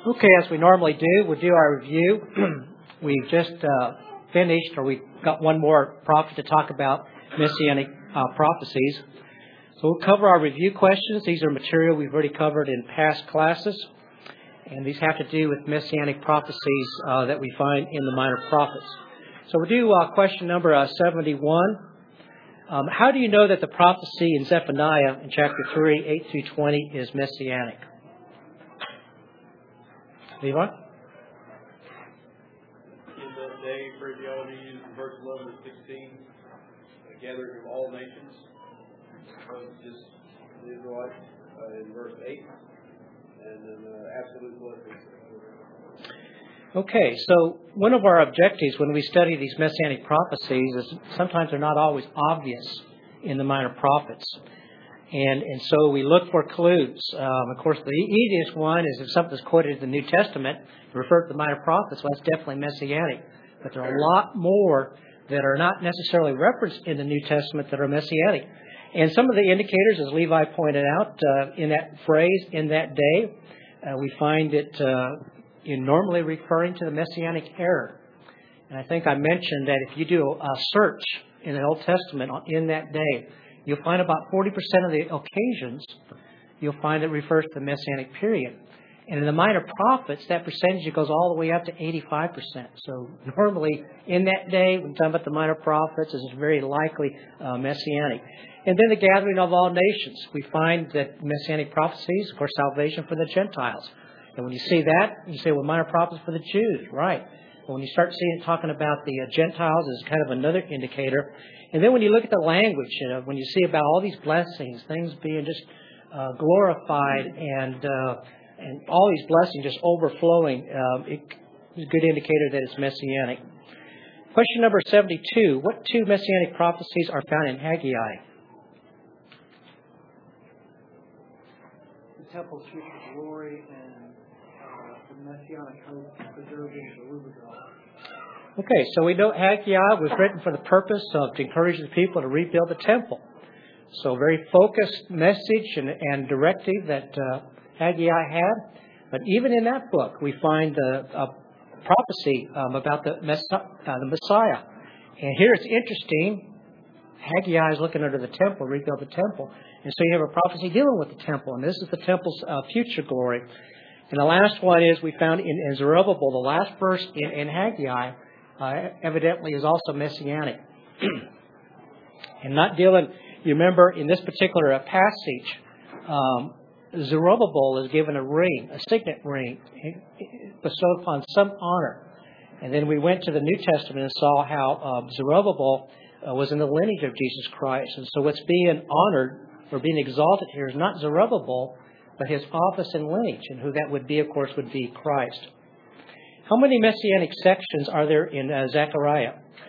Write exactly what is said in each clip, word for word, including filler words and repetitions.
Okay, as we normally do, we'll do our review. We've just uh, finished, or we've got one more prophet to talk about, Messianic uh, prophecies. So we'll cover our review questions. These are material we've already covered in past classes. And these have to do with Messianic prophecies uh, that we find in the Minor Prophets. So we'll do uh, question number uh, seventy-one. Um, how do you know that the prophecy in Zephaniah in chapter three, eight through twenty is Messianic? Levi? In that day, phraseology used in verse eleven to sixteen, a gathering of all nations, was just the Israelites uh, in verse eight, and then uh, absolute blessing. Okay, so one of our objectives when we study these Messianic prophecies is sometimes they're not always obvious in the Minor Prophets. And and so we look for clues. Um, of course, the easiest one is if something's quoted in the New Testament, refer to the Minor Prophets, well, that's definitely Messianic. But there are a lot more that are not necessarily referenced in the New Testament that are Messianic. And some of the indicators, as Levi pointed out, uh, in that phrase, in that day, uh, we find it uh, in normally referring to the Messianic era. And I think I mentioned that if you do a search in the Old Testament in that day, you'll find about forty percent of the occasions, you'll find it refers to the Messianic period. And in the Minor Prophets, that percentage goes all the way up to eighty-five percent. So normally, in that day, when we're talking about the Minor Prophets, this is very likely uh, Messianic. And then the gathering of all nations. We find that Messianic prophecies, of course, salvation for the Gentiles. And when you see that, you say, well, Minor Prophets for the Jews, right? But when you start seeing it talking about the uh, Gentiles, is kind of another indicator. And then when you look at the language, you know, when you see about all these blessings, things being just uh, glorified and uh, and all these blessings just overflowing, uh, it is a good indicator that it's Messianic. Question number seventy-two. What two Messianic prophecies are found in Haggai? The temple's future glory and uh, the Messianic hope preserving Zerubbabel. Okay, so we know Haggai was written for the purpose of to encourage the people to rebuild the temple. So very focused message and, and directive that uh, Haggai had. But even in that book, we find a, a prophecy um, about the, Mess- uh, the Messiah. And here it's interesting. Haggai is looking under the temple, rebuild the temple. And so you have a prophecy dealing with the temple. And this is the temple's uh, future glory. And the last one is we found in, in Zerubbabel, the last verse in, in Haggai, Uh, evidently is also Messianic. And not dealing, you remember in this particular uh, passage, um, Zerubbabel is given a ring, a signet ring, bestowed upon some honor. And then we went to the New Testament and saw how uh, Zerubbabel uh, was in the lineage of Jesus Christ. And so what's being honored or being exalted here is not Zerubbabel, but his office and lineage. And who that would be, of course, would be Christ. How many Messianic sections are there in uh, Zechariah?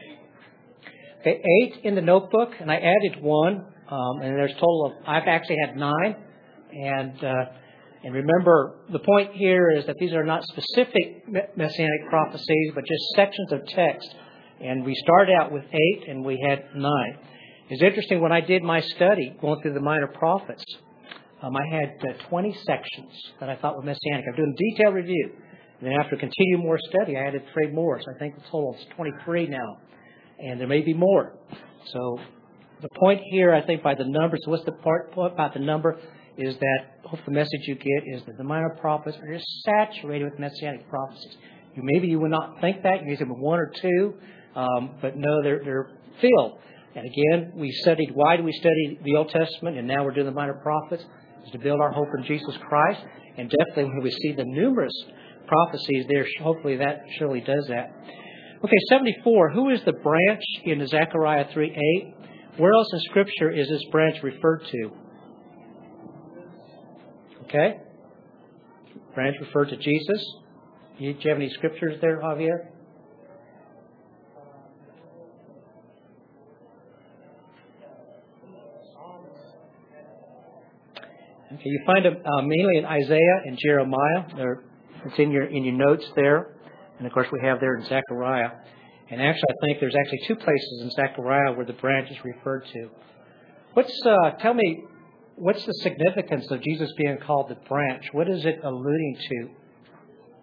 Okay, eight in the notebook, and I added one, um, and there's a total of, I've actually had nine. And uh, and remember, the point here is that these are not specific Messianic prophecies, but just sections of text. And we started out with eight, and we had nine. It's interesting, when I did my study, going through the Minor Prophets, um, I had uh, twenty sections that I thought were Messianic. I'm doing a detailed review. And then after continuing more study, I added three more. So I think the total is twenty-three now. And there may be more. So the point here, I think, by the numbers, what's the part about the number, is that hope the message you get is that the Minor Prophets are just saturated with Messianic prophecies. You, maybe you would not think that. You may say one or two. Um, but no, they're, they're filled. And again, we studied, why do we study the Old Testament? And now we're doing the Minor Prophets. Is to build our hope in Jesus Christ. And definitely when we see the numerous prophecies there, hopefully that surely does that. Okay, seventy-four. Who is the branch in Zechariah three eight? Where else in Scripture is this branch referred to? Okay. Branch referred to Jesus. Do you have any scriptures there, Javier? Okay, you find them uh, mainly in Isaiah and Jeremiah. They're It's in your in your notes there. And, of course, we have there in Zechariah. And actually, I think there's actually two places in Zechariah where the branch is referred to. What's uh, tell me, what's the significance of Jesus being called the branch? What is it alluding to?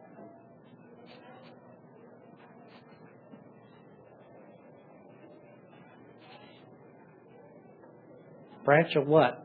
Branch of what?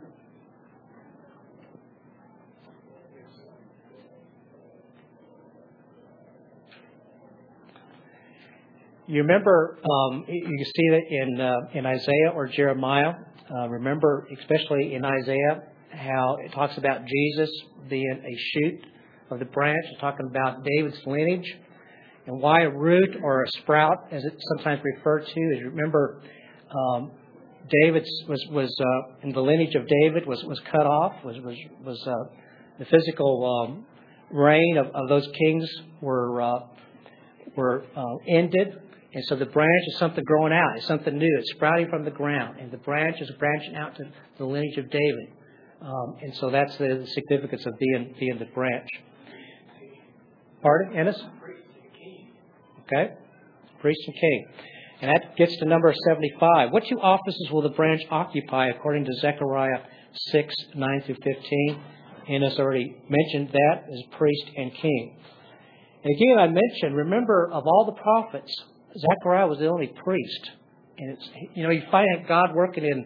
You remember, um, you see that in uh, in Isaiah or Jeremiah. Uh, remember, especially in Isaiah, how it talks about Jesus being a shoot of the branch. It's talking about David's lineage. And why a root or a sprout, as it's sometimes referred to, is remember, um, David was was uh, in the lineage of David was, was cut off. Was was was uh, the physical um, reign of, of those kings were uh, were uh, ended. And so the branch is something growing out. It's something new. It's sprouting from the ground. And the branch is branching out to the lineage of David. Um, and so that's the, the significance of being being the branch. Pardon, Ennis? Okay. Priest and king. And that gets to number seventy-five. What two offices will the branch occupy according to Zechariah six, nine through fifteen? Ennis already mentioned that as priest and king. And again, I mentioned, remember, of all the prophets, Zechariah was the only priest. And it's, you know, you find God working in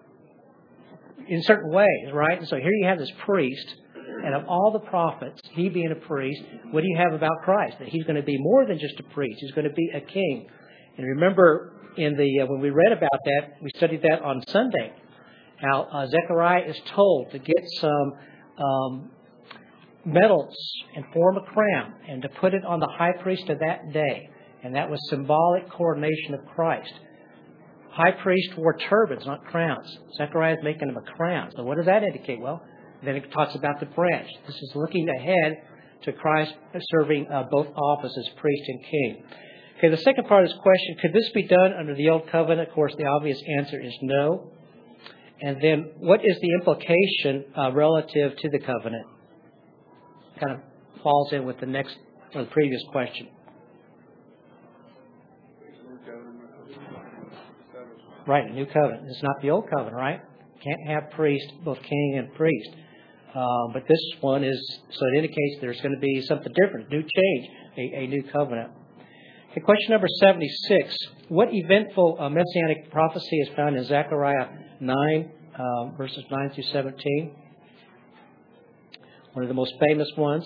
in certain ways, right? And so here you have this priest, and of all the prophets, he being a priest, what do you have about Christ? That he's going to be more than just a priest. He's going to be a king. And remember, in the uh, when we read about that, we studied that on Sunday, how uh, Zechariah is told to get some um, metals and form a crown and to put it on the high priest of that day. And that was symbolic coronation of Christ. High priest wore turbans, not crowns. Zechariah is making him a crown. So what does that indicate? Well, then it talks about the branch. This is looking ahead to Christ serving uh, both offices, priest and king. Okay, the second part of this question, could this be done under the Old Covenant? Of course, the obvious answer is no. And then what is the implication uh, relative to the covenant? Kind of falls in with the next or the previous question. Right, a new covenant. It's not the old covenant, right? Can't have priest, both king and priest. Uh, but this one is, so it indicates there's going to be something different, new change, a, a new covenant. Okay, question number seventy-six. What eventful uh, messianic prophecy is found in Zechariah nine, uh, verses nine through seventeen? One of the most famous ones.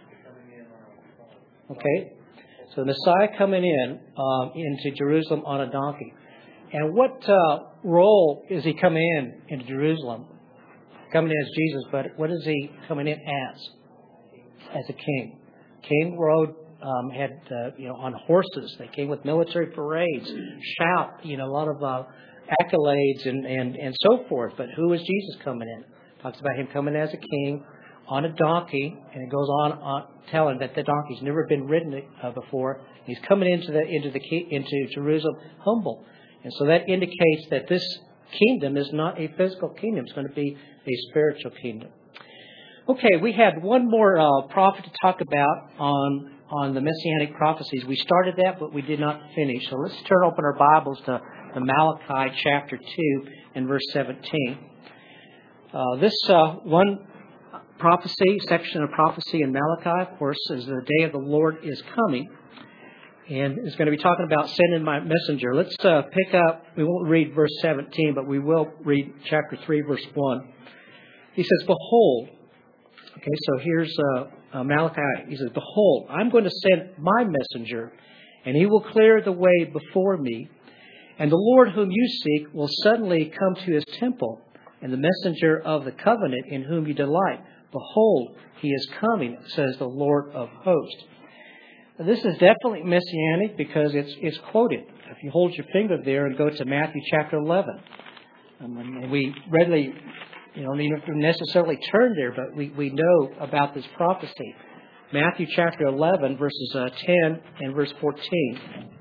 Okay, so the Messiah coming in um, into Jerusalem on a donkey. And what uh, role is he coming in into Jerusalem? Coming in as Jesus, but what is he coming in as? As a king. King rode, um, had, uh, you know, on horses. They came with military parades, shout, you know, a lot of uh, accolades and, and, and so forth. But who is Jesus coming in? Talks about him coming as a king on a donkey, and it goes on, on telling that the donkey's never been ridden uh, before. He's coming into the into the into Jerusalem humble. And so that indicates that this kingdom is not a physical kingdom. It's going to be a spiritual kingdom. Okay, we had one more uh, prophet to talk about on, on the Messianic prophecies. We started that, but we did not finish. So let's turn open our Bibles to, to Malachi chapter two and verse seventeen. Uh, this uh, one prophecy, section of prophecy in Malachi, of course, is the day of the Lord is coming. And it's going to be talking about sending my messenger. Let's uh, pick up, we won't read verse seventeen, but we will read chapter three, verse one. He says, behold, okay, so here's uh, uh, Malachi. He says, behold, I'm going to send my messenger, and he will clear the way before me. And the Lord whom you seek will suddenly come to his temple, and the messenger of the covenant in whom you delight. Behold, he is coming, says the Lord of hosts. This is definitely messianic because it's it's quoted. If you hold your finger there and go to Matthew chapter eleven, um, and we readily, you don't even necessarily turn there, but we, we know about this prophecy. Matthew chapter eleven, verses uh, ten and verse fourteen.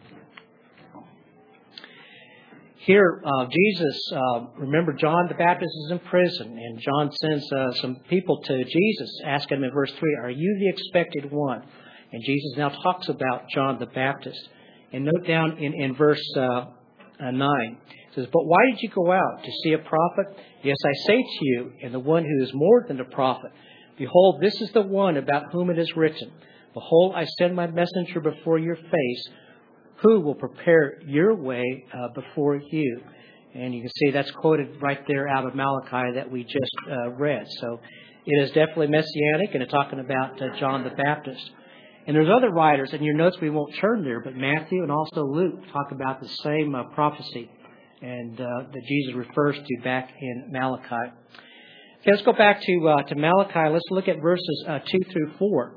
Here, uh, Jesus, uh, remember John the Baptist is in prison, and John sends uh, some people to Jesus, asking him in verse three, are you the expected one? And Jesus now talks about John the Baptist. And note down in, in verse uh, uh, nine, it says, but why did you go out to see a prophet? Yes, I say to you, and the one who is more than a prophet. Behold, this is the one about whom it is written, behold, I send my messenger before your face, who will prepare your way uh, before you. And you can see that's quoted right there out of Malachi that we just uh, read. So it is definitely messianic, and it's talking about uh, John the Baptist. And there's other writers, and your notes we won't turn there, but Matthew and also Luke talk about the same uh, prophecy and uh, that Jesus refers to back in Malachi. Okay, let's go back to uh, to Malachi. Let's look at verses uh, two through four.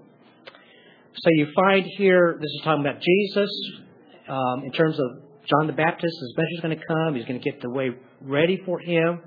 So you find here, this is talking about Jesus um, in terms of John the Baptist. His message is going to come. He's going to get the way ready for him.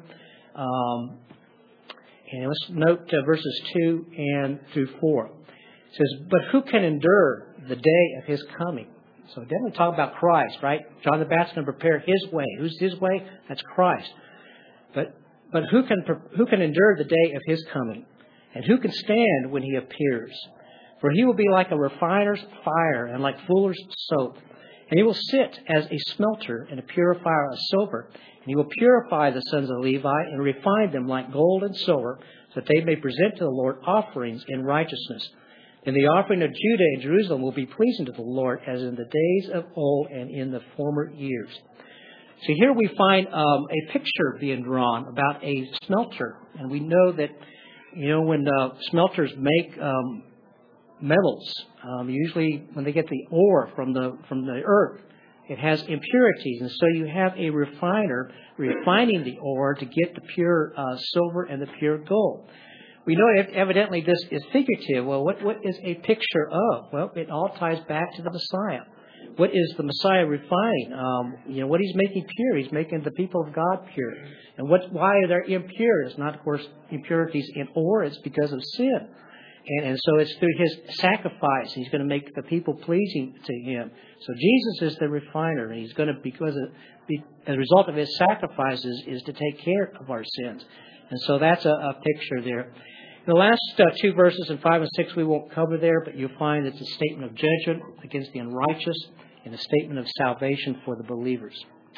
Um, and let's note uh, verses two and through four. It says, "But who can endure the day of his coming?" So definitely talk about Christ, right? John the Baptist going to prepare his way. Who's his way? That's Christ. But but who can who can endure the day of his coming? And who can stand when he appears? For he will be like a refiner's fire and like fuller's soap. And he will sit as a smelter and a purifier of silver. And he will purify the sons of Levi and refine them like gold and silver, so that they may present to the Lord offerings in righteousness. And the offering of Judah and Jerusalem will be pleasing to the Lord, as in the days of old and in the former years. So here we find um, a picture being drawn about a smelter. And we know that, you know, when uh, smelters make um, metals, um, usually when they get the ore from the from the earth, it has impurities. And so you have a refiner refining the ore to get the pure uh, silver and the pure gold. We know evidently this is figurative. Well, what, what is a picture of? Well, it all ties back to the Messiah. What is the Messiah refining? Um, you know, what he's making pure. He's making the people of God pure. And what? Why are they impure? It's not, of course, impurities in ore. It's because of sin. And, and so it's through his sacrifice. He's going to make the people pleasing to him. So Jesus is the refiner. And he's going to, because of, be, as a result of his sacrifices, is to take care of our sins. And so that's a, a picture there. The last uh, two verses in five and six we won't cover there, but you'll find it's a statement of judgment against the unrighteous and a statement of salvation for the believers.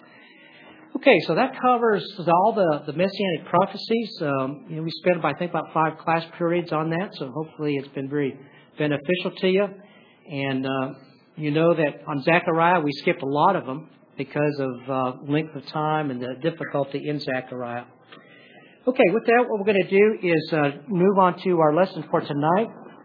Okay, so that covers all the, the Messianic prophecies. Um, you know, we spent, I think, about five class periods on that, so hopefully it's been very beneficial to you. And uh, you know that on Zechariah we skipped a lot of them because of uh, length of time and the difficulty in Zechariah. Okay, with that, what we're going to do is uh, move on to our lesson for tonight.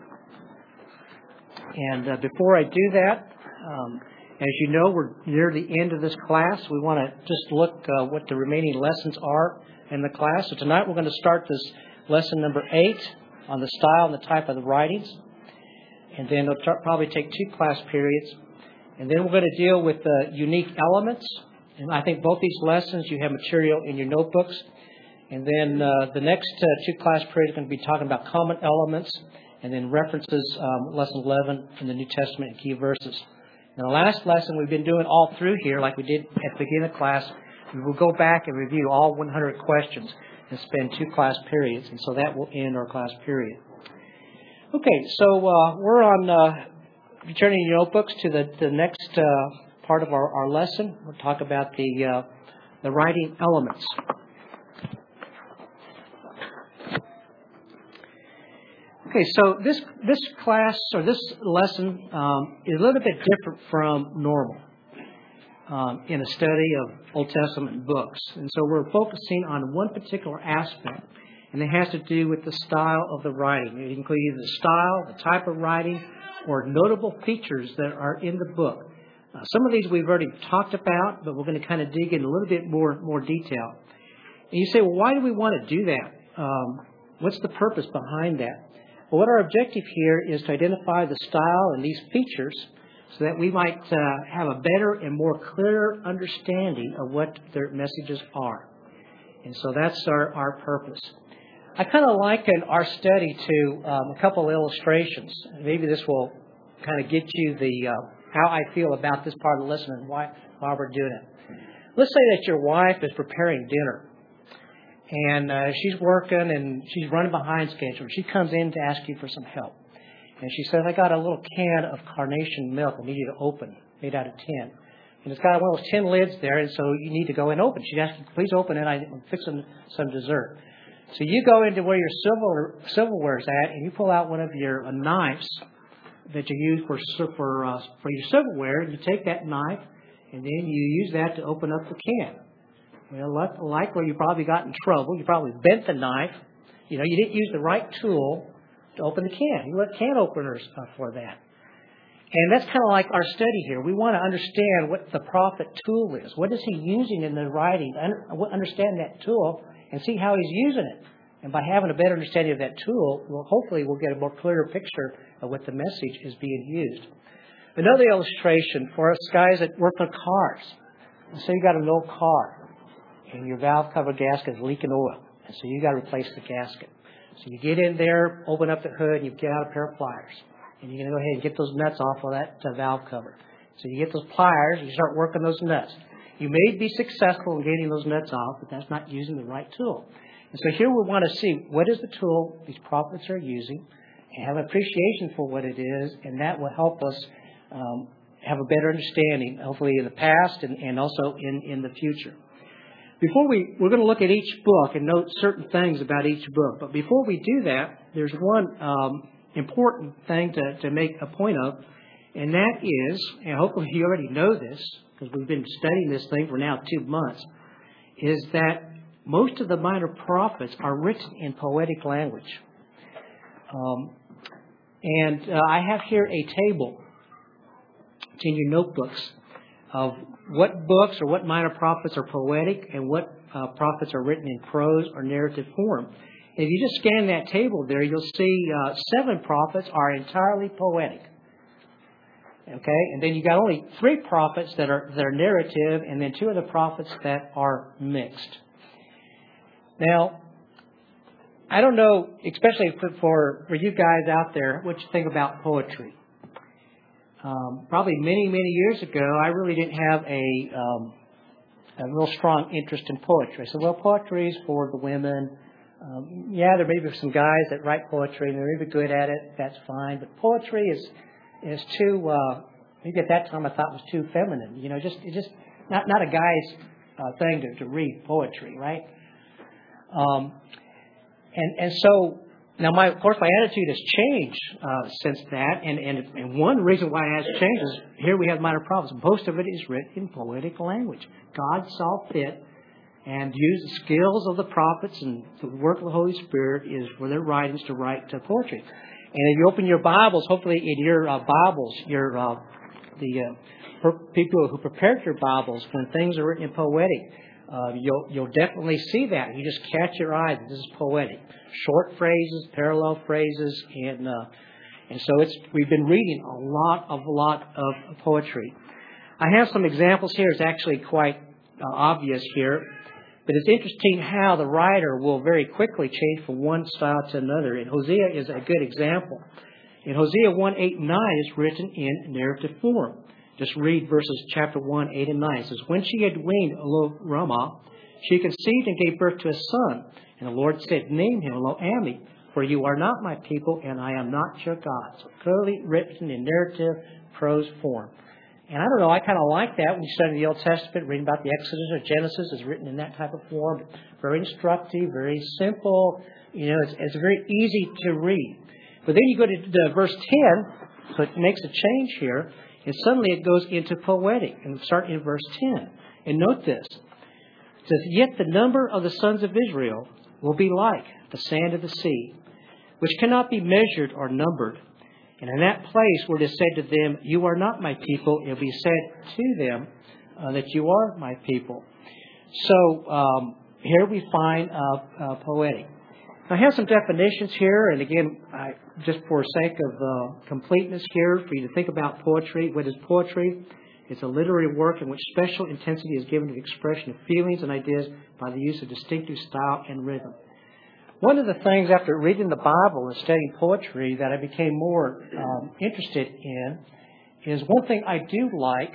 And uh, before I do that, um, as you know, we're near the end of this class. We want to just look uh, what the remaining lessons are in the class. So tonight we're going to start this lesson number eight on the style and the type of the writings. And then it'll t- probably take two class periods. And then we're going to deal with the unique elements. And I think both these lessons, you have material in your notebooks. And then uh, the next uh, two class periods are going to be talking about common elements, and then references, um, lesson eleven in the New Testament and key verses. Now, the last lesson we've been doing all through here, like we did at the beginning of class, we will go back and review all one hundred questions and spend two class periods, and so that will end our class period. Okay, so uh, we're on, uh, returning your notebooks to the, the next uh, part of our, our lesson. We'll talk about the, uh, the writing elements. Okay, so this this class or this lesson um, is a little bit different from normal um, in a study of Old Testament books. And so we're focusing on one particular aspect, and it has to do with the style of the writing. It includes either the style, the type of writing, or notable features that are in the book. Uh, some of these we've already talked about, but we're going to kind of dig in a little bit more, more detail. And you say, well, why do we want to do that? Um, what's the purpose behind that? Well, what our objective here is to identify the style and these features so that we might uh, have a better and more clear understanding of what their messages are. And so that's our, our purpose. I kind of liken our study to um, a couple of illustrations. Maybe this will kind of get you the uh, how I feel about this part of the lesson and why, why we're doing it. Let's say that your wife is preparing dinner. And uh, she's working and she's running behind schedule. She comes in to ask you for some help. And she says, I got a little can of carnation milk I need you to open, made out of tin. And it's got one of those tin lids there, and so you need to go and open. She asks you, please open it. I'm fixing some dessert. So you go into where your silver, silverware is at, and you pull out one of your uh, knives that you use for for, uh, for your silverware. And you take that knife, and then you use that to open up the can. Well, luck- likely you probably got in trouble. You probably bent the knife. You know, you didn't use the right tool to open the can. You want can openers uh, for that. And that's kind of like our study here. We want to understand what the prophet tool is. What is he using in the writing? Understand that tool and see how he's using it. And by having a better understanding of that tool, well, hopefully we'll get a more clearer picture of what the message is being used. Another illustration for us guys that work on cars. Say you got an old car and your valve cover gasket is leaking oil. And so you got to replace the gasket. So you get in there, open up the hood, and you get out a pair of pliers. And you're going to go ahead and get those nuts off of that uh, valve cover. So you get those pliers, you start working those nuts. You may be successful in getting those nuts off, but that's not using the right tool. And so here we want to see what is the tool these prophets are using and have appreciation for what it is, and that will help us um, have a better understanding, hopefully in the past and, and also in, in the future. Before we, we're going to look at each book and note certain things about each book. But before we do that, there's one um, important thing to, to make a point of, and that is, and hopefully you already know this, because we've been studying this thing for now two months, is that most of the minor prophets are written in poetic language. Um, and uh, I have here a table. It's in your notebooks of what books or what minor prophets are poetic and what uh, prophets are written in prose or narrative form. If you just scan that table there, you'll see uh, seven prophets are entirely poetic. Okay, and then you got only three prophets that are that are narrative, and then two of the prophets that are mixed. Now, I don't know, especially for for, for you guys out there, what you think about poetry. Um, probably many, many years ago, I really didn't have a, um, a real strong interest in poetry. I said, well, poetry is for the women. Um, yeah, there may be some guys that write poetry and they're really good at it. That's fine. But poetry is is too, uh, maybe at that time I thought it was too feminine. You know, just it's just not, not a guy's uh, thing to, to read poetry, right? Um, and, and so... Now, my, of course, my attitude has changed uh, since that, and, and, and one reason why it has changed is here we have minor prophets. Most of it is written in poetic language. God saw fit and used the skills of the prophets and the work of the Holy Spirit is for their writings to write to poetry. And if you open your Bibles, hopefully in your uh, Bibles, your uh, the uh, people who prepared your Bibles, when things are written in poetic, Uh, you'll you'll definitely see that. You just catch your eye that this is poetic. Short phrases, parallel phrases, and uh, and so it's we've been reading a lot of a lot of poetry. I have some examples here. It's actually quite uh, obvious here, but it's interesting how the writer will very quickly change from one style to another. And Hosea is a good example. In Hosea one, eight, and nine, it's written in narrative form. Just read verses chapter one, eight, and nine. It says, when she had weaned Lo-Ramah, she conceived and gave birth to a son. And the Lord said, name him Lo-Ammi, for you are not my people, and I am not your God. So clearly written in narrative prose form. And I don't know, I kind of like that when you study the Old Testament, reading about the Exodus or Genesis is written in that type of form. Very instructive, very simple. You know, it's, it's very easy to read. But then you go to, to verse ten, so it makes a change here. And suddenly it goes into poetic. And start in verse ten. And note this. It says, yet the number of the sons of Israel will be like the sand of the sea, which cannot be measured or numbered. And in that place where it is said to them, you are not my people, it will be said to them uh, that you are my people. So um, here we find uh, uh, poetic. I have some definitions here, and again, I, just for sake of uh, completeness here, for you to think about poetry. What is poetry? It's a literary work in which special intensity is given to the expression of feelings and ideas by the use of distinctive style and rhythm. One of the things after reading the Bible and studying poetry that I became more um, interested in is one thing I do like,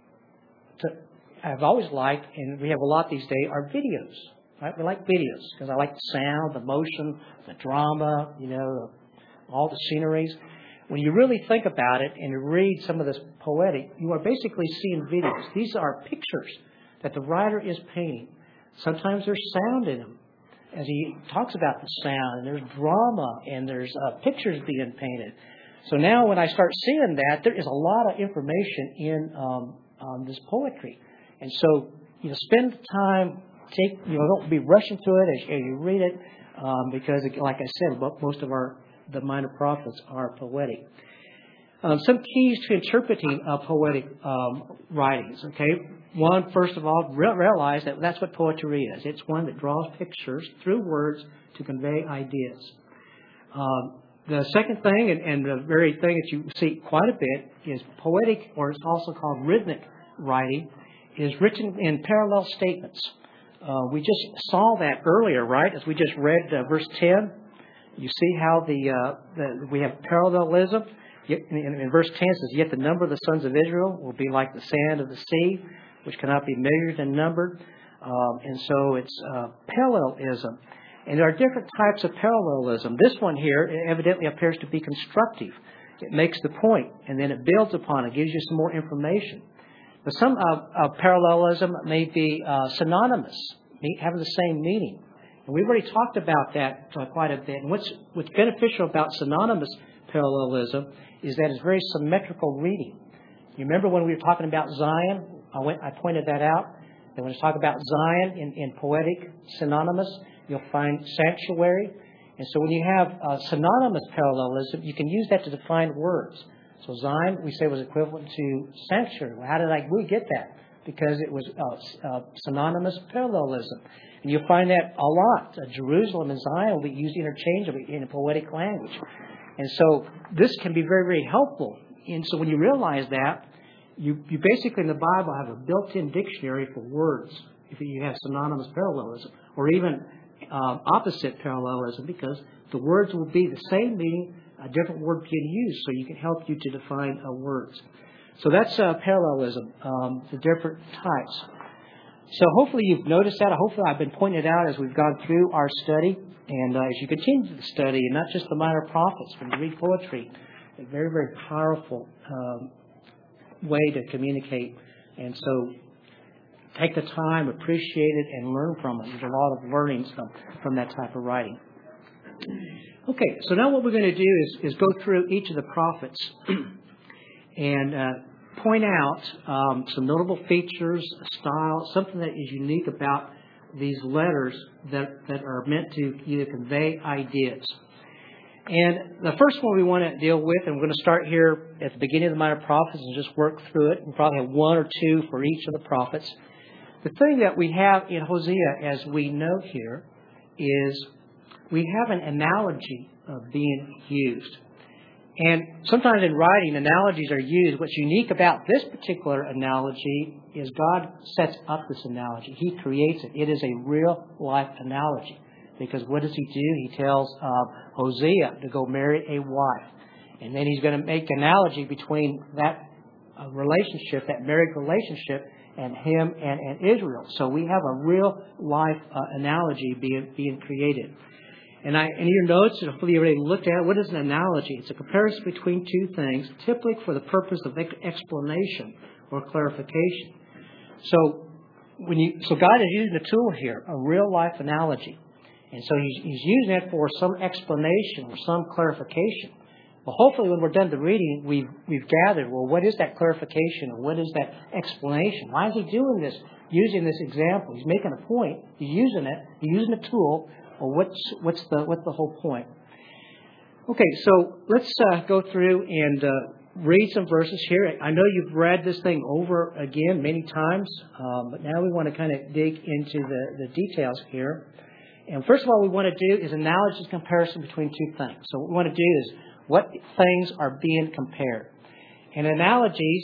to, I've always liked, and we have a lot these days, are videos. Right? We like videos because I like the sound, the motion, the drama, you know, all the sceneries. When you really think about it and you read some of this poetic, you are basically seeing videos. These are pictures that the writer is painting. Sometimes there's sound in them as he talks about the sound, and there's drama, and there's uh, pictures being painted. So now when I start seeing that, there is a lot of information in um, um, this poetry. And so, you know, spend time take, you know, don't be rushing through it as, as you read it, um, because, like I said, most of our the minor prophets are poetic. Um, some keys to interpreting uh, poetic um, writings. Okay, one, first of all, re- realize that that's what poetry is. It's one that draws pictures through words to convey ideas. Um, the second thing, and, and the very thing that you see quite a bit, is poetic, or it's also called rhythmic writing, is written in parallel statements. Uh, we just saw that earlier, right? As we just read uh, verse ten, you see how the, uh, the we have parallelism. In, in, in verse ten it says, "Yet the number of the sons of Israel will be like the sand of the sea, which cannot be measured and numbered." Um, and so it's uh, parallelism. And there are different types of parallelism. This one here evidently appears to be constructive. It makes the point, and then it builds upon it, gives you some more information. But some uh, uh, parallelism may be uh, synonymous, having the same meaning. And we've already talked about that uh, quite a bit. And what's, what's beneficial about synonymous parallelism is that it's very symmetrical reading. You remember when we were talking about Zion? I, went, I pointed that out. That when we talk about Zion in, in poetic synonymous, you'll find sanctuary. And so when you have uh, synonymous parallelism, you can use that to define words. So Zion, we say, was equivalent to sanctuary. Well, how did I we get that? Because it was uh, uh, synonymous parallelism. And you'll find that a lot. Uh, Jerusalem and Zion will be used interchangeably in a poetic language. And so this can be very, very helpful. And so when you realize that, you, you basically in the Bible have a built-in dictionary for words if you have synonymous parallelism, or even um, opposite parallelism, because the words will be the same meaning, a different word being used, so you can help you to define uh, words. So that's uh, parallelism, um, the different types. So hopefully you've noticed that. Hopefully I've been pointing it out as we've gone through our study. And uh, as you continue to study, and not just the minor prophets, when you read poetry, a very, very powerful um, way to communicate. And so take the time, appreciate it, and learn from it. There's a lot of learnings from, from that type of writing. Okay, so now what we're going to do is, is go through each of the prophets and uh, point out um, some notable features, style, something that is unique about these letters that, that are meant to either convey ideas. And the first one we want to deal with, and we're going to start here at the beginning of the minor prophets and just work through it. We'll probably have one or two for each of the prophets. The thing that we have in Hosea, as we note here, is we have an analogy of being used. And sometimes in writing, analogies are used. What's unique about this particular analogy is God sets up this analogy. He creates it. It is a real-life analogy. Because what does he do? He tells uh, Hosea to go marry a wife. And then he's going to make an analogy between that uh, relationship, that married relationship, and him and, and Israel. So we have a real-life uh, analogy being, being created. And I, in your notes, hopefully you already looked at it, what is an analogy? It's a comparison between two things, typically for the purpose of explanation or clarification. So when you, so God is using a tool here, a real-life analogy. And so he's, he's using it for some explanation or some clarification. Well, hopefully when we're done the reading, we've, we've gathered, well, what is that clarification or what is that explanation? Why is he doing this, using this example? He's making a point. He's using it. He's using a tool. Well, what's, what's, the, what's the whole point? Okay, so let's uh, go through and uh, read some verses here. I know you've read this thing over again many times, um, but now we want to kind of dig into the, the details here. And first of all, we want to do is acknowledge this comparison between two things. So what we want to do is what things are being compared. In analogies,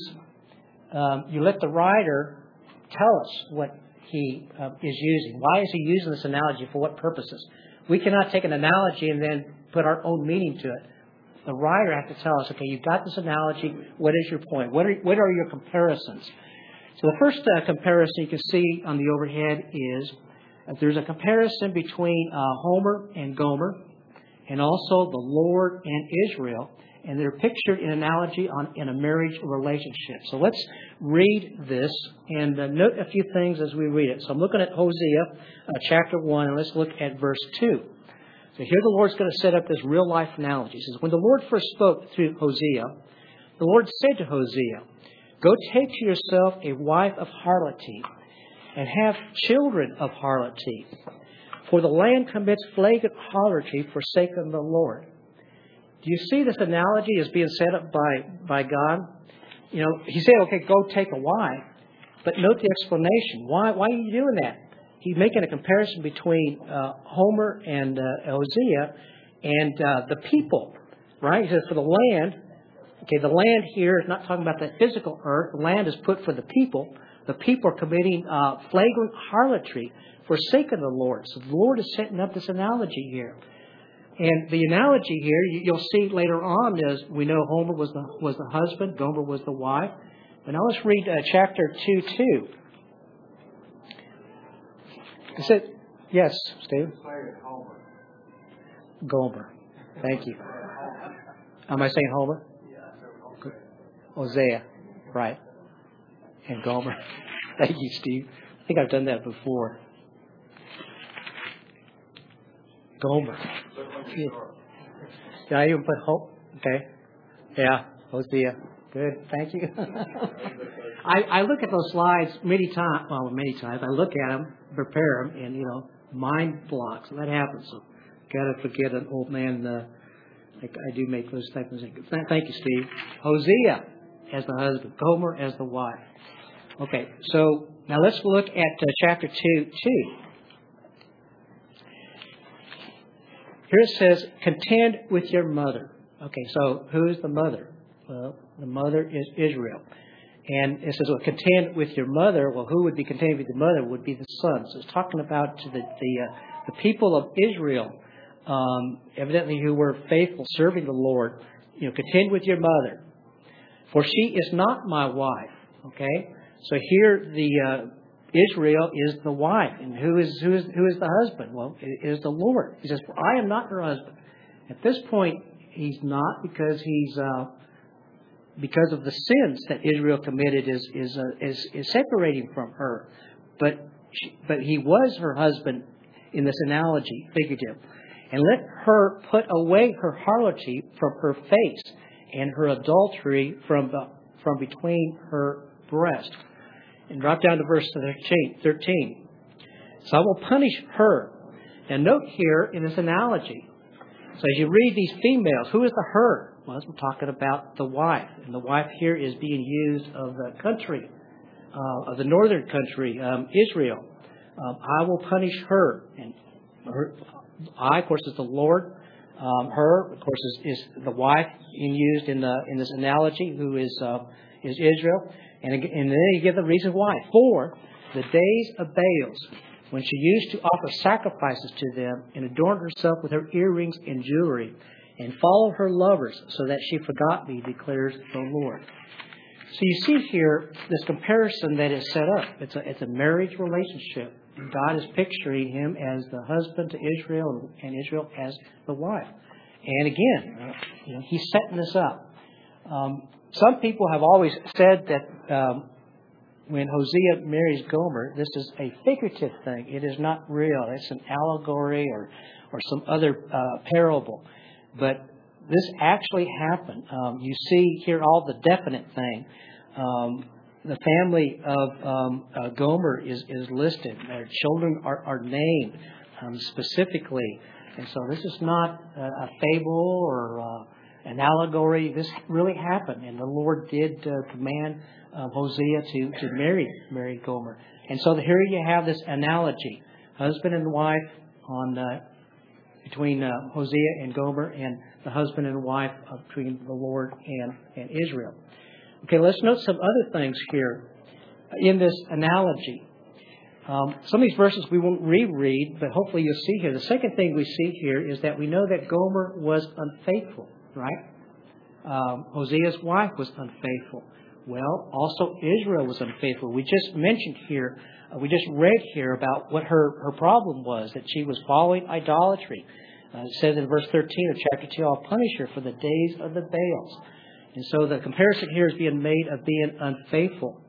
um, you let the writer tell us what he uh, is using. Why is he using this analogy? For what purposes? We cannot take an analogy and then put our own meaning to it. The writer has to tell us, okay, you've got this analogy. What is your point? What are, what are your comparisons? So the first uh, comparison you can see on the overhead is uh, there's a comparison between uh, Homer and Gomer, and also the Lord and Israel. And they're pictured in analogy on in a marriage relationship. So let's read this and uh, note a few things as we read it. So I'm looking at Hosea uh, chapter one, and let's look at verse two. So here the Lord's going to set up this real life analogy. He says, when the Lord first spoke through Hosea, the Lord said to Hosea, "Go take to yourself a wife of harlotry, and have children of harlotry. For the land commits flagrant harlotry, forsaken the Lord. Do you see this analogy as being set up by, by God? You know, he said, okay, go take a wife. But note the explanation. Why, why are you doing that? He's making a comparison between uh, Homer and uh, Hosea and uh, the people, right? He says for the land, okay, the land here is not talking about the physical earth. The land is put for the people. The people are committing uh, flagrant harlotry, forsaken the Lord. So the Lord is setting up this analogy here. And the analogy here, you'll see later on, is we know Homer was the was the husband, Gomer was the wife. But now let's read uh, chapter two, two. Is it? Yes, Steve? Gomer. Thank you. Am I saying Homer? Hosea. Right. And Gomer. Thank you, Steve. I think I've done that before. Gomer. Yeah. Did I even put Hope? Okay. Yeah. Hosea. Good. Thank you. I, I look at those slides many times. Well, many times. I look at them, prepare them, and, you know, mind blocks. That happens. So, got to forget an old man. Uh, like I do make those type of things. Thank you, Steve. Hosea as the husband. Gomer as the wife. Okay. So, now let's look at uh, chapter two, two. Here it says, contend with your mother. Okay, so who is the mother? Well, the mother is Israel. And it says, well, contend with your mother. Well, who would be contending with the mother would be the son. So it's talking about the the, uh, the people of Israel, um, evidently who were faithful, serving the Lord. You know, contend with your mother. For she is not my wife. Okay? So here the uh, Israel is the wife. And who is who is who is the husband? Well, it is the Lord. He says, for I am not her husband. At this point, he's not, because he's uh, because of the sins that Israel committed is is uh, is, is separating from her. But she, but he was her husband in this analogy, figurative. And let her put away her harlotry from her face, and her adultery from the, from between her breasts. And drop down to verse thirteen. So I will punish her. Now note here in this analogy. So as you read these females, who is the her? Well, we're talking about the wife. And the wife here is being used of the country, uh, of the northern country, um, Israel. Um, I will punish her. And her, I, of course, is the Lord. Um, her, of course, is, is the wife being used in the in this analogy, who is uh, is Israel. And, and then you give the reason why. For the days of Baals, when she used to offer sacrifices to them and adorned herself with her earrings and jewelry, and followed her lovers, so that she forgot me, declares the Lord. So you see here this comparison that is set up. It's a, it's a marriage relationship. God is picturing him as the husband to Israel and Israel as the wife. And again, you know, he's setting this up. Um, Some people have always said that um, when Hosea marries Gomer, this is a figurative thing. It is not real. It's an allegory or, or some other uh, parable. But this actually happened. Um, you see here all the definite thing. Um, the family of um, uh, Gomer is, is listed. Their children are, are named um, specifically. And so this is not a, a fable or uh, an allegory. This really happened, and the Lord did uh, command uh, Hosea to, to marry marry Gomer. And so here you have this analogy, husband and wife on uh, between uh, Hosea and Gomer, and the husband and wife uh, between the Lord and, and Israel. Okay, let's note some other things here in this analogy. Um, some of these verses we won't reread, but hopefully you'll see here. The second thing we see here is that we know that Gomer was unfaithful. Right? Um, Hosea's wife was unfaithful. Well, also Israel was unfaithful. We just mentioned here, uh, we just read here about what her, her problem was, that she was following idolatry. Uh, it says in verse thirteen of chapter two, I'll punish her for the days of the Baals. And so the comparison here is being made of being unfaithful.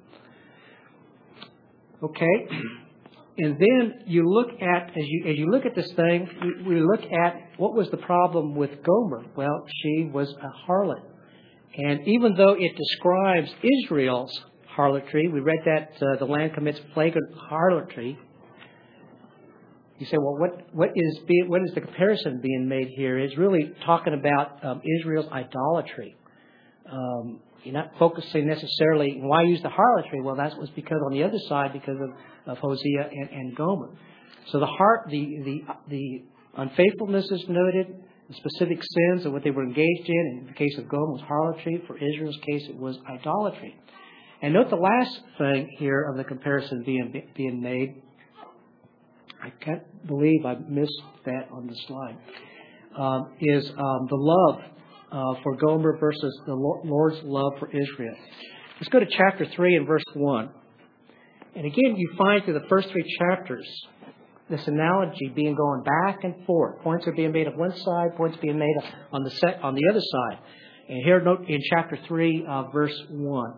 Okay? And then you look at, as you as you look at this thing, we, we look at what was the problem with Gomer. Well, she was a harlot. And even though it describes Israel's harlotry. We read that uh, the land commits flagrant harlotry. You say, well, what what is be, what is the comparison being made here? It's really talking about um, Israel's idolatry. Um, you're not focusing necessarily. Why use the harlotry? Well, that was because on the other side, because of, of Hosea and, and Gomer. So the heart, the the the unfaithfulness is noted. The specific sins of what they were engaged in. In the case of Gomer, was harlotry. For Israel's case, it was idolatry. And note the last thing here of the comparison being being made. I can't believe I missed that on the slide. Um, is um, the love uh, for Gomer versus the Lord's love for Israel. Let's go to chapter three and verse one. And again, you find through the first three chapters this analogy being going back and forth. Points are being made on one side, points being made on the set, on the other side. And here, note in chapter three, uh, verse one.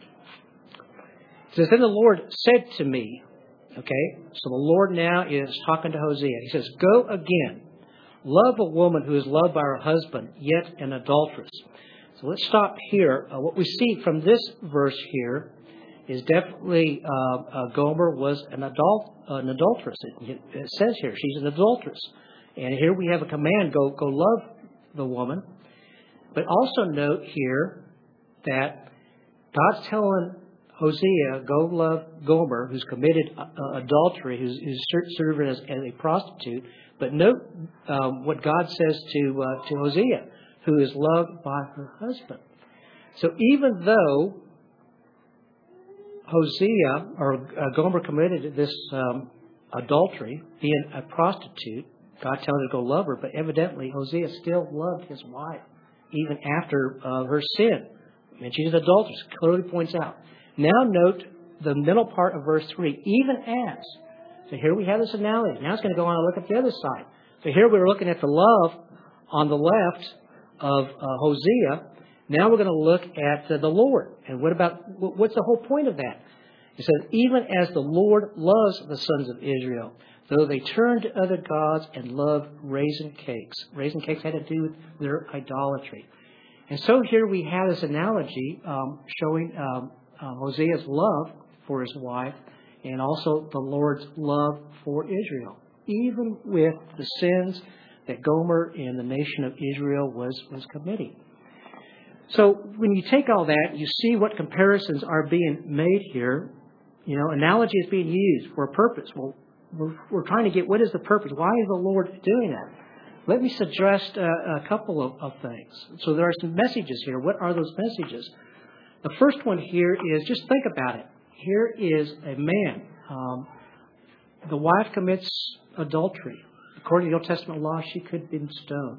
It says, "Then the Lord said to me," okay, so the Lord now is talking to Hosea. He says, "Go again, love a woman who is loved by her husband, yet an adulteress." So let's stop here. Uh, what we see from this verse here is definitely uh, uh, Gomer was an adult, uh, an adulteress. It, it says here she's an adulteress, and here we have a command: go, go love the woman. But also note here that God's telling Hosea, go love Gomer, who's committed uh, adultery, who's, who's serving as, as a prostitute. But note um, what God says to uh, to Hosea, who is loved by her husband. So even though Hosea or uh, Gomer committed this um, adultery, being a prostitute, God tells her to go love her, but evidently Hosea still loved his wife, even after uh, her sin. And she's an adulteress, clearly points out. Now note the middle part of verse three, even as. So here we have this analogy. Now it's going to go on and look at the other side. So here we're looking at the love on the left of uh, Hosea. Now we're going to look at uh, the Lord. And what about, what's the whole point of that? It says, even as the Lord loves the sons of Israel, though they turn to other gods and love raisin cakes. Raisin cakes had to do with their idolatry. And so here we have this analogy um, showing um, uh, Hosea's love for his wife and also the Lord's love for Israel, even with the sins that Gomer and the nation of Israel was, was committing. So when you take all that, you see what comparisons are being made here. You know, analogy is being used for a purpose. Well, we're, we're trying to get, what is the purpose? Why is the Lord doing that? Let me suggest a, a couple of, of things. So there are some messages here. What are those messages? The first one here is, just think about it. Here is a man. Um, the wife commits adultery. According to the Old Testament law, she could have been stoned.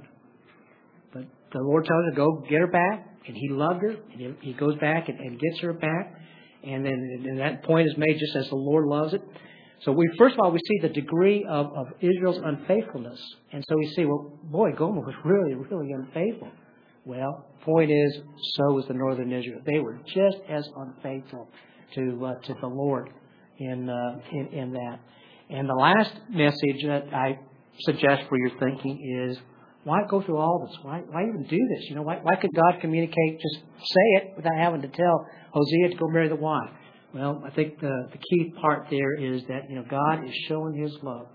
But the Lord tells her to go get her back, and he loved her, and he, he goes back and, and gets her back. And then and that point is made just as the Lord loves it. So we first of all, we see the degree of, of Israel's unfaithfulness. And so we see, well, boy, Gomer was really, really unfaithful. Well, point is, so was the northern Israel. They were just as unfaithful to uh, to the Lord in, uh, in in that. And the last message that I suggest for your thinking is, why go through all this? Why why even do this? You know, why why could God communicate, just say it without having to tell Hosea to go marry the wife? Well, I think the, the key part there is that, you know, God is showing his love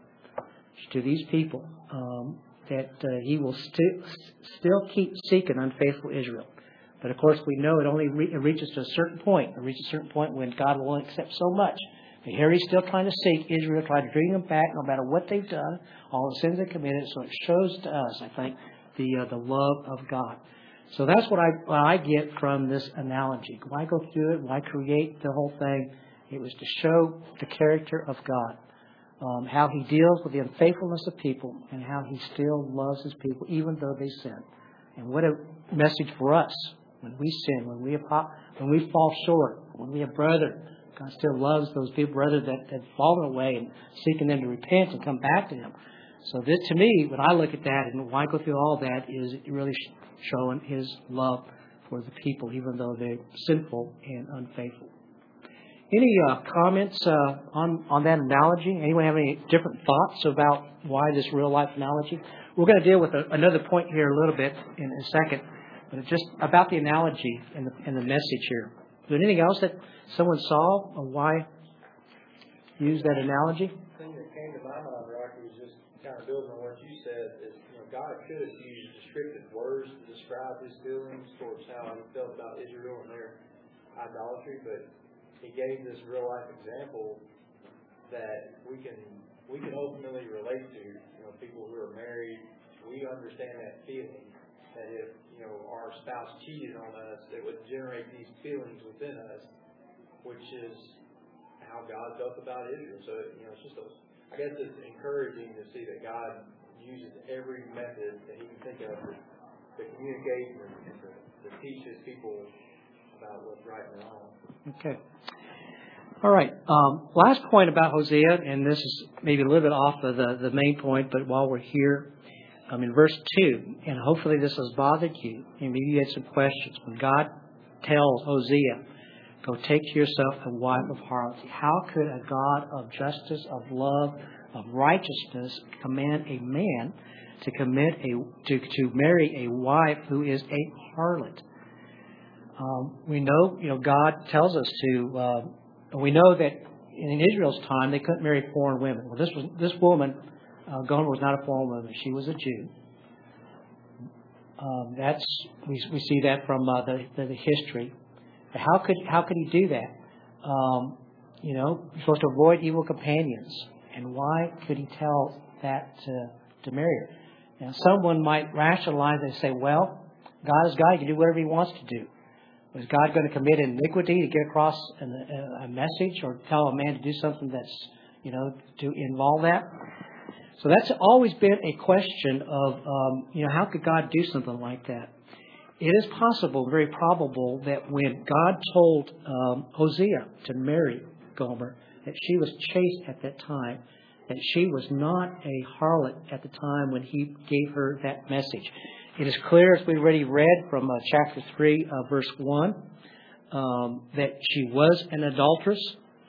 to these people, um, that uh, he will sti- still keep seeking unfaithful Israel. But of course, we know it only re- it reaches to a certain point. It reaches a certain point when God will accept so much. But here he's still trying to seek Israel, trying to bring them back no matter what they've done, all the sins they committed. So it shows to us, I think, the uh, the love of God. So that's what I what I get from this analogy. Why go through it? Why create the whole thing? It was to show the character of God, um, how he deals with the unfaithfulness of people, and how he still loves his people even though they sin. And what a message for us when we sin, when we when we fall short, when we have brother. God still loves those people, brother, that have fallen away, and seeking them to repent and come back to him. So this, to me, when I look at that and why go through all that, is really showing his love for the people, even though they're sinful and unfaithful. Any uh, comments uh, on, on that analogy? Anyone have any different thoughts about why this real-life analogy? We're going to deal with a, another point here a little bit in a second, but it's just about the analogy and the, and the message here. there anything else that someone saw or why use that analogy? The thing that came to my mind, Rocky, was just kind of building on what you said, is, you know, God could have used descriptive words to describe his feelings towards how he felt about Israel and their idolatry, but he gave this real life example that we can we can ultimately relate to. You know, people who are married, we understand that feeling that if, you know, our spouse cheated on us, it would generate these feelings within us, which is how God felt about Israel. So, you know, it's just a, I guess it's encouraging to see that God uses every method that he can think of to, to communicate and to, to teach his people about what's right and wrong. Okay. All right. Um, last point about Hosea, and this is maybe a little bit off of the, the main point, but while we're here, um, in verse two, and hopefully this has bothered you, and maybe you had some questions. When God tells Hosea, go take to yourself a wife of harlotry, how could a God of justice, of love, of righteousness command a man to commit a to, to marry a wife who is a harlot? Um, we know, you know, God tells us to. Uh, we know that in Israel's time they couldn't marry foreign women. Well, this was this woman, uh, Gomer, was not a foreign woman; she was a Jew. Um, that's we we see that from uh, the, the the history. But how could how could he do that? Um, you know, you're supposed to avoid evil companions. And why could he tell that to, to marry her? Now, someone might rationalize and say, well, God is God. He can do whatever he wants to do. Was God going to commit iniquity to get across a, a message or tell a man to do something that's, you know, to involve that? So that's always been a question of, um, you know, how could God do something like that? It is possible, very probable, that when God told um, Hosea to marry Gomer, that she was chaste at that time, that she was not a harlot at the time when he gave her that message. It is clear, as we already read from uh, chapter three, uh, verse one, um, that she was an adulteress.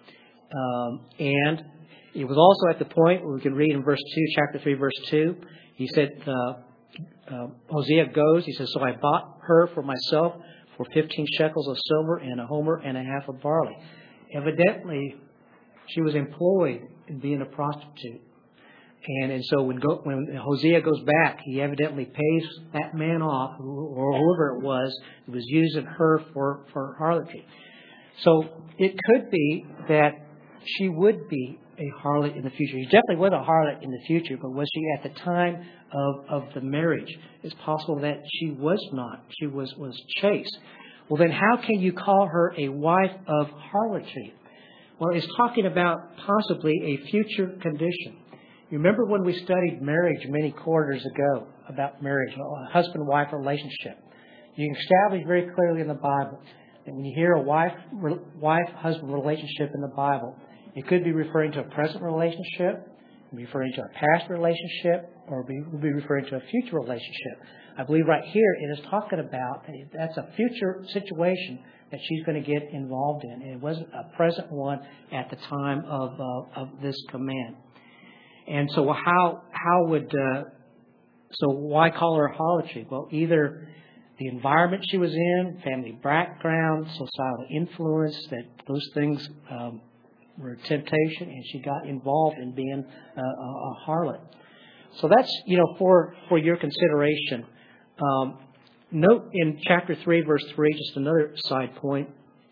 Um, and it was also at the point where we can read in verse two, chapter three, verse two, he said, uh, uh, Hosea goes, he says, so I bought her for myself for fifteen shekels of silver and a homer and a half of barley. Evidently, she was employed in being a prostitute. And, and so when, go, when Hosea goes back, he evidently pays that man off, or whoever it was, who was using her for, for harlotry. So it could be that she would be a harlot in the future. She definitely was a harlot in the future, but was she at the time of, of the marriage? It's possible that she was not. She was, was chaste. Well, then how can you call her a wife of harlotry? Well, it's talking about possibly a future condition. You remember when we studied marriage many quarters ago, about marriage, a husband-wife relationship. You can establish very clearly in the Bible that when you hear a wife, wife-husband relationship in the Bible, it could be referring to a present relationship, be referring to a past relationship, or be, be referring to a future relationship. I believe right here it is talking about that that's a future situation that she's going to get involved in. And it wasn't a present one at the time of uh, of this command. And so how how would uh, so why call her harlotry? Well, either the environment she was in, family background, societal influence, that those things um, were a temptation, and she got involved in being uh, a, a harlot. So that's, you know, for for your consideration. Um, note in chapter three, verse three, just another side point.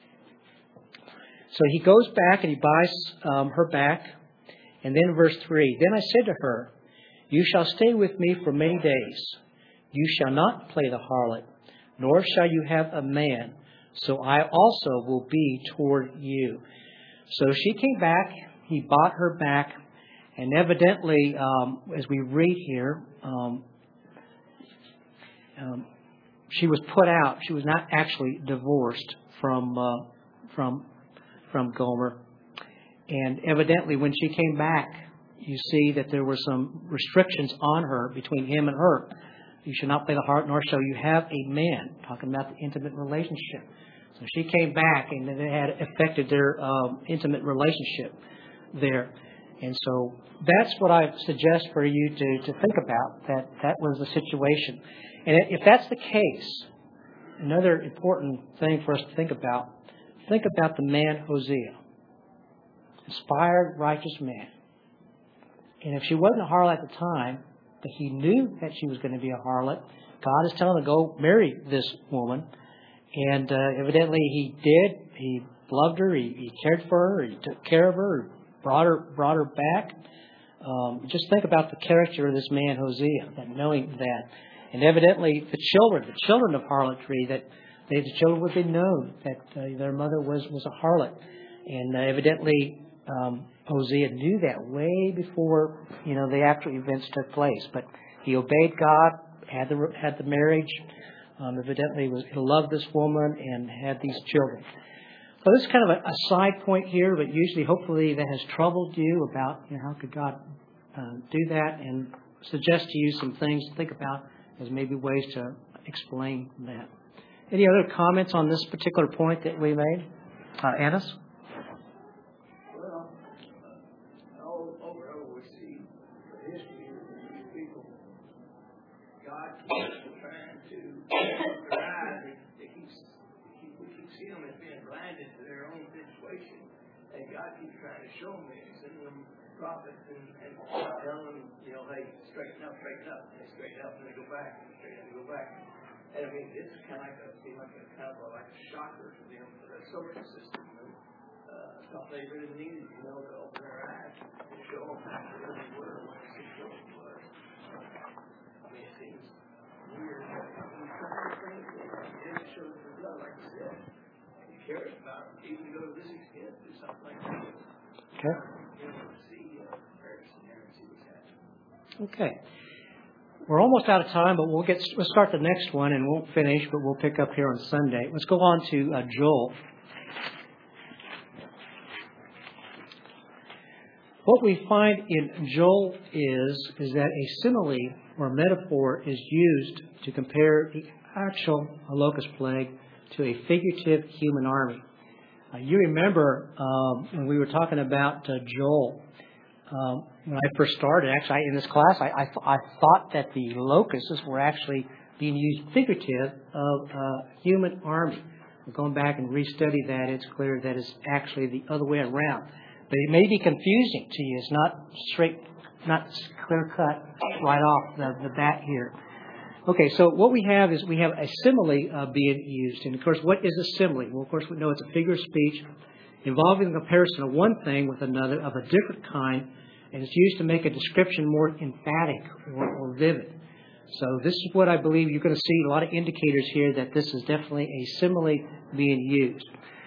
So he goes back and he buys um, her back. And then verse three, then I said to her, you shall stay with me for many days. You shall not play the harlot, nor shall you have a man. So I also will be toward you. So she came back. He bought her back. And evidently, um, as we read here, um, um, she was put out. She was not actually divorced from uh, from from Gomer. And evidently, when she came back, you see that there were some restrictions on her between him and her. You shall not play the harlot, nor shall you have a man. Talking about the intimate relationship. So she came back, and it had affected their um, intimate relationship there. And so that's what I suggest for you to, to think about, that that was the situation. And if that's the case, another important thing for us to think about, think about the man Hosea. Inspired, righteous man. And if she wasn't a harlot at the time, but he knew that she was going to be a harlot, God is telling him to go marry this woman. And uh, evidently he did. He loved her. He, he cared for her. He took care of her. Brought her, brought her back. Um, just think about the character of this man Hosea, that knowing that. And evidently the children, the children of harlotry, that they, the children would be known that uh, their mother was, was a harlot. And uh, evidently um, Hosea knew that way before, you know, the actual events took place. But he obeyed God, had the had the marriage, um, evidently was he loved this woman and had these children. So this is kind of a, a side point here, but usually, hopefully, that has troubled you about, you know, how could God uh, do that, and suggest to you some things to think about as maybe ways to explain that. Any other comments on this particular point that we made? Uh, Annis? Well, all over and over we see the history of these people. God keeps trying to open their eyes. They keep, they keep, we keep seeing them as being blinded to their own situation. And God keeps trying to show them this, sending them prophets and, and telling them, you know, hey, straighten up, straighten up. And they straighten up and they go back, and they straighten up and they go back. And I mean, this is kind of like a, seem like a kind of a, like a shocker to them for their social system. You know? Uh, something they really needed, you know, to open their eyes and show them how they really were, what the situation was. I mean, it seems weird. I mean, some of the things that it shows the blood, like I said. He cares about it, even to go to this extent, do something like this. Okay. You know, to see uh, Ferguson there and see what's happening. Okay. We're almost out of time, but we'll get we'll start the next one and won't finish, but we'll pick up here on Sunday. Let's go on to uh, Joel. What we find in Joel is is that a simile or metaphor is used to compare the actual locust plague to a figurative human army. Uh, you remember um, when we were talking about uh, Joel. Um, when I first started, actually, I, in this class, I, I, th- I thought that the locusts were actually being used figurative of uh, human army. We're going back and restudy that. It's clear that it's actually the other way around. But it may be confusing to you. It's not straight, not clear cut right off the, the bat here. Okay, so what we have is we have a simile uh, being used. And, of course, what is a simile? Well, of course, we know it's a figure of speech involving the comparison of one thing with another of a different kind, and it's used to make a description more emphatic or, or vivid. So this is what I believe you're going to see a lot of indicators here that this is definitely a simile being used.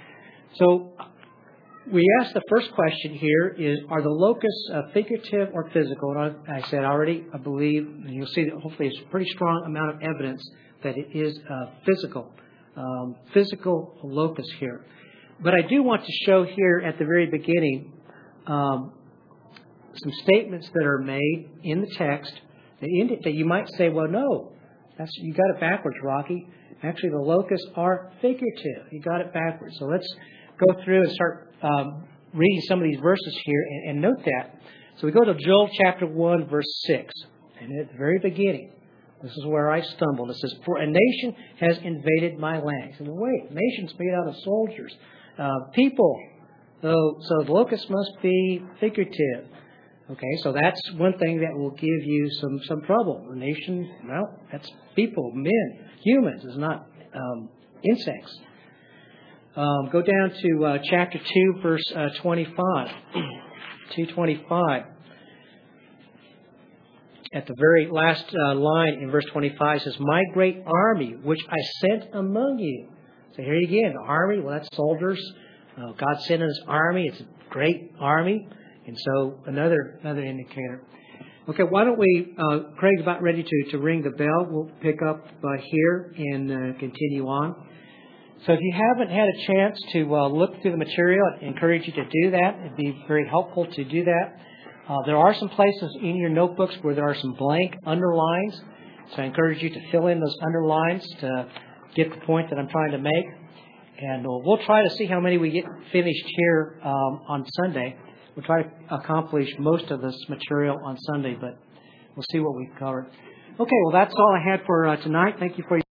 So we asked the first question here is, are the locusts uh, figurative or physical? And I, I said already, I believe, and you'll see that hopefully it's a pretty strong amount of evidence that it is uh, physical, um, physical locust here. But I do want to show here at the very beginning um, some statements that are made in the text that, indi- that you might say, well, no, that's you got it backwards, Rocky. Actually, the locusts are figurative. You got it backwards. So let's go through and start um, reading some of these verses here and, and note that. So we go to Joel chapter one, verse six. And at the very beginning, this is where I stumbled. It says, for a nation has invaded my land. So wait, nation's made out of soldiers. Uh, people. So, so the locusts must be figurative. Okay, so that's one thing that will give you some, some trouble. The nation, well, that's people, men, humans. It's not um, insects. Um, go down to uh, chapter two, verse uh, twenty-five. two twenty-five. At the very last uh, line in verse twenty-five, it says, my great army, which I sent among you. So here again, the army, well, that's soldiers. Uh, God sent His army. It's a great army. And so another another indicator. Okay, why don't we, uh, Craig's about ready to, to ring the bell. We'll pick up uh, here and uh, continue on. So if you haven't had a chance to uh, look through the material, I encourage you to do that. It'd be very helpful to do that. Uh, there are some places in your notebooks where there are some blank underlines. So I encourage you to fill in those underlines to get the point that I'm trying to make. And uh, we'll try to see how many we get finished here um, on Sunday. We'll try to accomplish most of this material on Sunday, but we'll see what we've covered. Okay, well, that's all I had for uh, tonight. Thank you for your